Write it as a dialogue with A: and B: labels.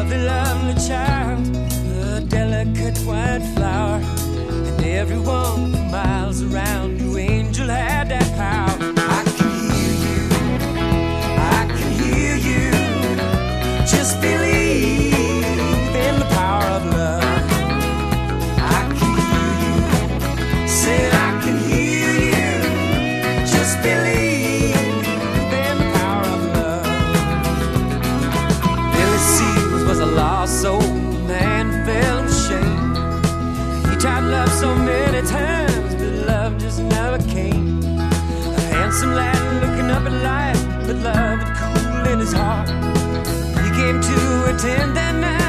A: lovely, lovely child, a delicate white flower, and everyone for miles around you, angel had that power. I can hear you, I can hear you, just believe in the power of love. I can hear you, said I can hear you, just believe in the power of love. Billy Seals was a lost soul, man felt ashamed. He tried love so many times, but love just never came. A handsome lad looking up at life, but love had cooled in his heart. He came to attend that night.